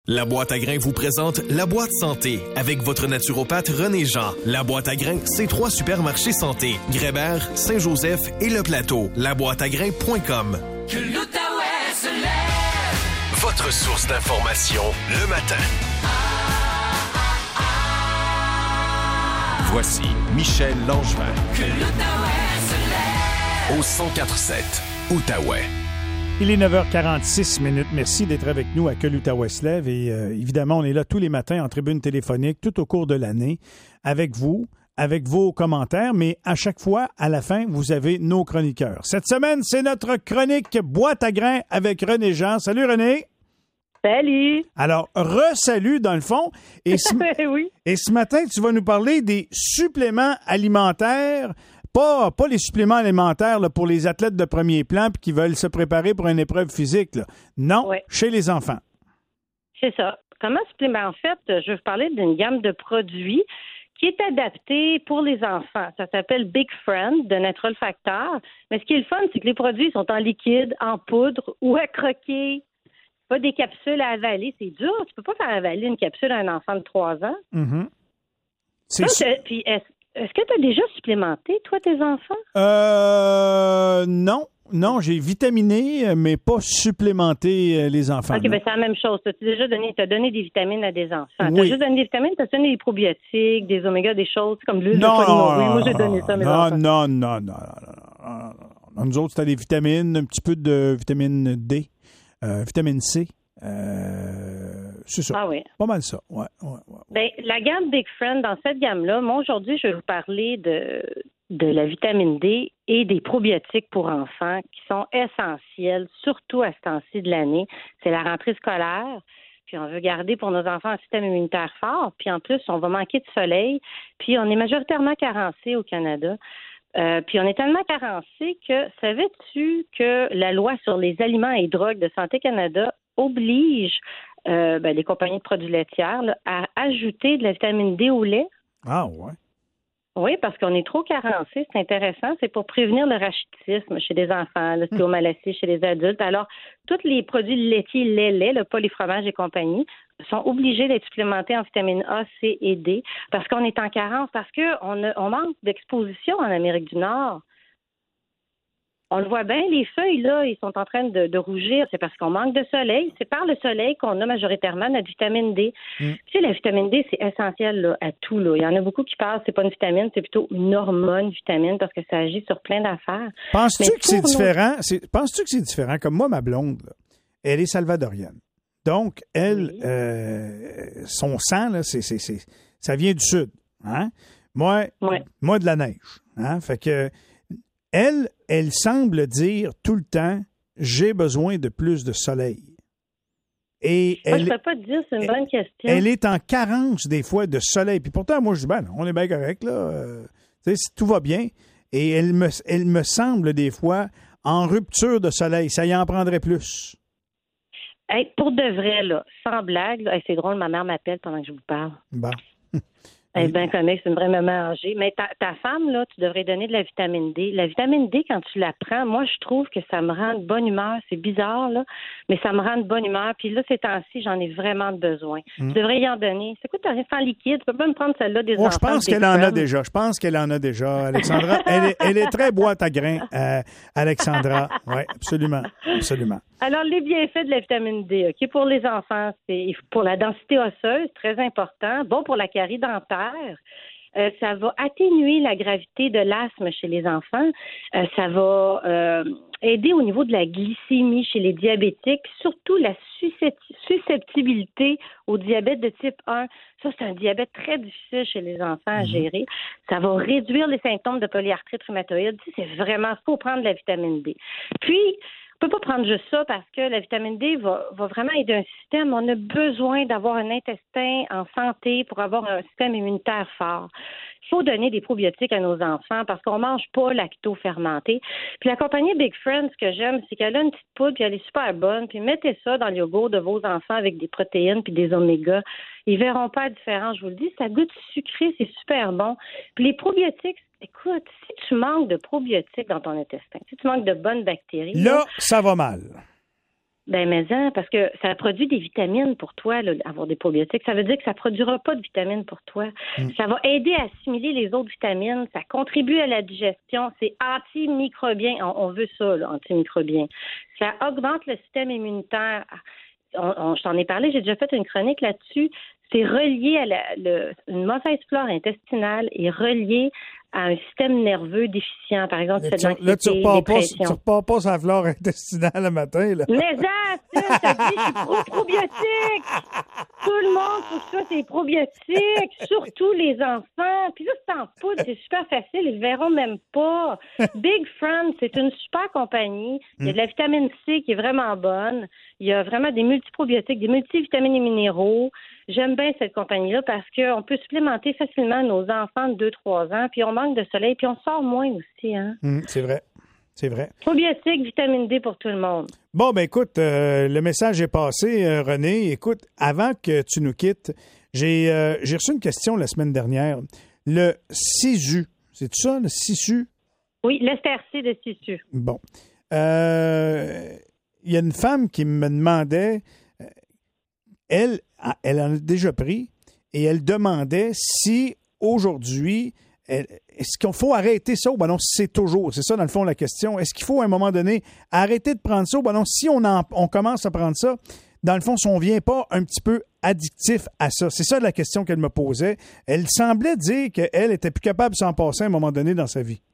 La boîte à grains vous présente la boîte santé avec votre naturopathe René Jean. La boîte à grains, c'est 3 supermarchés santé. Grébert, Saint-Joseph et Le Plateau. Laboîteagrains.com. Que l'Outaouais se lève. Votre source d'information le matin. Voici Michel Langevin. Que l'Outaouais se lève. Au 104.7 Outaouais. Il est 9h46 minutes. Merci d'être avec nous à Que l'Outaouais se lève. Et évidemment, on est là tous les matins en tribune téléphonique, tout au cours de l'année, avec vous, avec vos commentaires. Mais à chaque fois, à la fin, vous avez nos chroniqueurs. Cette semaine, c'est notre chronique Boîte à grains avec René Jean. Salut René. Salut. Alors, re-salut dans le fond. Et oui. Et ce matin, tu vas nous parler des suppléments alimentaires. Pas les suppléments alimentaires là, pour les athlètes de premier plan puis qui veulent se préparer pour une épreuve physique. Là. Non, ouais. Chez les enfants. C'est ça. Comment supplément? En fait, je vais vous parler d'une gamme de produits qui est adaptée pour les enfants. Ça s'appelle Big Friend de Natural Factor. Mais ce qui est le fun, c'est que les produits sont en liquide, en poudre ou à croquer. Pas des capsules à avaler. C'est dur. Tu peux pas faire avaler une capsule à un enfant de 3 ans. Mm-hmm. Puis est-ce que tu as déjà supplémenté, toi, tes enfants? Non. Non, j'ai vitaminé, mais pas supplémenté les enfants. OK, bien, c'est la même chose. T'as donné des vitamines à des enfants. Oui. T'as juste donné des vitamines, t'as donné des probiotiques, des oméga, des choses comme l'huile de foie de morue. Moi, j'ai donné ça à mes enfants. Non. Nous autres, c'était des vitamines, un petit peu de vitamine D, vitamine C. C'est ça. Ah oui. Pas mal ça. Ouais. Bien, la gamme Big Friend, dans cette gamme-là, moi, aujourd'hui, je vais vous parler de la vitamine D et des probiotiques pour enfants qui sont essentiels, surtout à ce temps-ci de l'année. C'est la rentrée scolaire. Puis on veut garder pour nos enfants un système immunitaire fort. Puis en plus, on va manquer de soleil. Puis on est majoritairement carencé au Canada. Puis on est tellement carencé que savais-tu que la loi sur les aliments et drogues de Santé Canada oblige les compagnies de produits laitières là, à ajouter de la vitamine D au lait? Ah ouais. Oui, parce qu'on est trop carencé. C'est intéressant. C'est pour prévenir le rachitisme chez les enfants, l'ostéomalacie chez les adultes. Alors, tous les produits laitiers, lait, pas les fromages et compagnie, sont obligés d'être supplémentés en vitamine A, C et D parce qu'on est en carence, parce qu'on manque d'exposition en Amérique du Nord. On le voit bien, les feuilles, là, ils sont en train de rougir. C'est parce qu'on manque de soleil. C'est par le soleil qu'on a majoritairement notre vitamine D. Tu sais, la vitamine D, c'est essentiel là, à tout. Là. Il y en a beaucoup qui pensent que c'est pas une vitamine, c'est plutôt une hormone vitamine parce que ça agit sur plein d'affaires. Penses-tu que c'est différent? Penses-tu que c'est différent? Comme moi, ma blonde, là, elle est salvadorienne. Donc, elle, son sang, là, ça vient du sud. Hein? Moi, de la neige. Hein? Fait que elle semble dire tout le temps, j'ai besoin de plus de soleil. Et je ne peux pas te dire, c'est une bonne question. Elle est en carence des fois de soleil. Puis pourtant, moi, je dis, non, on est bien correct, là. Tout va bien. Et elle me semble des fois en rupture de soleil. Ça y en prendrait plus. Hey, pour de vrai, là, sans blague, là, c'est drôle, ma mère m'appelle pendant que je vous parle. Bon. Elle est bien comique, c'est une vraie maman âgée. Mais ta femme, là, tu devrais donner de la vitamine D. La vitamine D, quand tu la prends, moi, je trouve que ça me rend de bonne humeur. C'est bizarre, là, mais ça me rend de bonne humeur. Puis là, ces temps-ci, j'en ai vraiment besoin. Tu devrais y en donner. C'est quoi, tu rien fait en liquide? Tu peux pas me prendre celle-là des enfants. Je pense qu'elle en a déjà. Je pense qu'elle en a déjà, Alexandra. elle est très boîte à grains, Alexandra. Oui, absolument. Alors, les bienfaits de la vitamine D, OK, pour les enfants, c'est pour la densité osseuse, très important. Bon pour la carie dentaire. Ça va atténuer la gravité de l'asthme chez les enfants. Ça va aider au niveau de la glycémie chez les diabétiques, puis surtout la susceptibilité au diabète de type 1. Ça, c'est un diabète très difficile chez les enfants à gérer. Ça va réduire les symptômes de polyarthrite rhumatoïde. C'est vraiment, faut prendre de la vitamine D. Puis, on ne peut pas prendre juste ça parce que la vitamine D va vraiment aider un système. On a besoin d'avoir un intestin en santé pour avoir un système immunitaire fort. Il faut donner des probiotiques à nos enfants parce qu'on ne mange pas lacto-fermenté. Puis la compagnie Big Friend, ce que j'aime, c'est qu'elle a une petite poudre puis elle est super bonne. Puis mettez ça dans le yogourt de vos enfants avec des protéines puis des oméga. Ils ne verront pas la différence, je vous le dis. Ça goûte sucré, c'est super bon. Puis les probiotiques, écoute, si tu manques de probiotiques dans ton intestin, si tu manques de bonnes bactéries... Là, ça va mal. Ben, mais parce que ça produit des vitamines pour toi, là, avoir des probiotiques. Ça veut dire que ça ne produira pas de vitamines pour toi. Ça va aider à assimiler les autres vitamines. Ça contribue à la digestion. C'est antimicrobien. On veut ça, là, antimicrobien. Ça augmente le système immunitaire. Je t'en ai parlé, j'ai déjà fait une chronique là-dessus. C'est relié à une mauvaise flore intestinale est reliée à un système nerveux déficient, par exemple, cette anxiété, là, tu dépression. repars pas sur la flore intestinale le matin, là. Mais ça, je te dis, je suis pro-probiotique. Tout le monde trouve ça, c'est probiotique, surtout les enfants. Puis là, c'est en poudre, c'est super facile, ils le verront même pas. Big Friend, c'est une super compagnie. Il y a de la vitamine C qui est vraiment bonne. Il y a vraiment des multiprobiotiques, des multivitamines et minéraux. J'aime bien cette compagnie-là parce qu'on peut supplémenter facilement nos enfants de 2-3 ans, puis on manque de soleil, puis on sort moins aussi. Hein? C'est vrai. C'est vrai. Probiotiques, vitamine D pour tout le monde. Bon, ben écoute, le message est passé, René. Écoute, avant que tu nous quittes, j'ai reçu une question la semaine dernière. Le SISU, c'est ça, le SISU? Oui, l'ESTRC de SISU. Bon. Il y a une femme qui me demandait, elle en a déjà pris, et elle demandait si aujourd'hui, est-ce qu'il faut arrêter ça ou ben non, c'est toujours, c'est ça dans le fond la question. Est-ce qu'il faut à un moment donné arrêter de prendre ça ou ben non, si on commence à prendre ça, dans le fond, si on ne vient pas un petit peu addictif à ça? C'est ça la question qu'elle me posait. Elle semblait dire qu'elle était plus capable de s'en passer à un moment donné dans sa vie.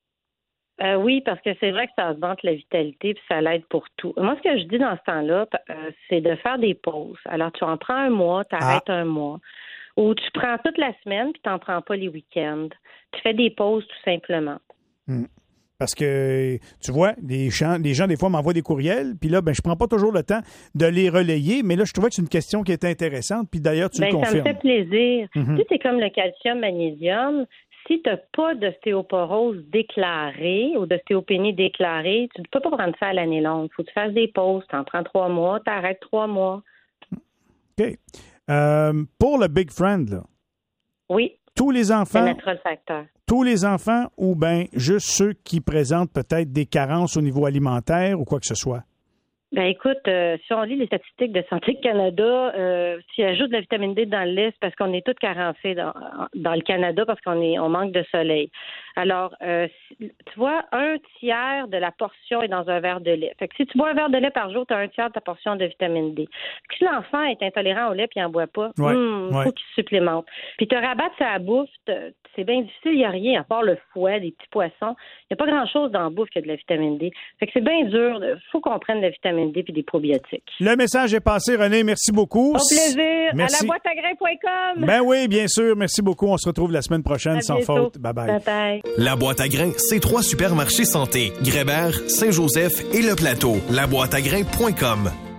Oui, parce que c'est vrai que ça augmente la vitalité puis ça l'aide pour tout. Moi, ce que je dis dans ce temps-là, c'est de faire des pauses. Alors, tu en prends un mois, tu arrêtes un mois. Ou tu prends toute la semaine puis tu n'en prends pas les week-ends. Tu fais des pauses tout simplement. Parce que, tu vois, les gens, des fois, m'envoient des courriels, puis là, ben, je prends pas toujours le temps de les relayer, mais là, je trouvais que c'est une question qui est intéressante, puis d'ailleurs, tu le confirmes. Ça me fait plaisir. Tu sais, c'est comme le calcium, magnésium. Si tu n'as pas d'ostéoporose déclarée ou d'ostéopénie déclarée, tu ne peux pas prendre ça à l'année longue. Il faut que tu fasses des pauses. Tu en prends 3 mois, tu arrêtes 3 mois. OK. Pour le Big Friend, là. Oui. Tous les enfants. C'est notre facteur. Tous les enfants ou bien juste ceux qui présentent peut-être des carences au niveau alimentaire ou quoi que ce soit? Ben écoute, si on lit les statistiques de Santé Canada, s'il ajoute de la vitamine D dans le lait, c'est parce qu'on est tous carencés dans le Canada parce on manque de soleil. Alors, tu vois, 1/3 de la portion est dans un verre de lait. Fait que si tu bois un verre de lait par jour, tu as 1/3 de ta portion de vitamine D. Puis si l'enfant est intolérant au lait et n'en boit pas, faut qu'il supplémente. Puis te rabattre sa bouffe, c'est bien difficile, il n'y a rien à part le fouet, des petits poissons. Il n'y a pas grand-chose dans la bouffe qui a de la vitamine D. Fait que c'est bien dur. Il faut qu'on prenne de la vitamine D et des probiotiques. Le message est passé, René. Merci beaucoup. Au plaisir. Merci. À laboîteagrain.com. Ben oui, bien sûr. Merci beaucoup. On se retrouve la semaine prochaine sans faute. Bye-bye. Bye-bye. La Boîte à grains, c'est 3 supermarchés santé. Grébert, Saint-Joseph et Le Plateau. Laboîteagrain.com.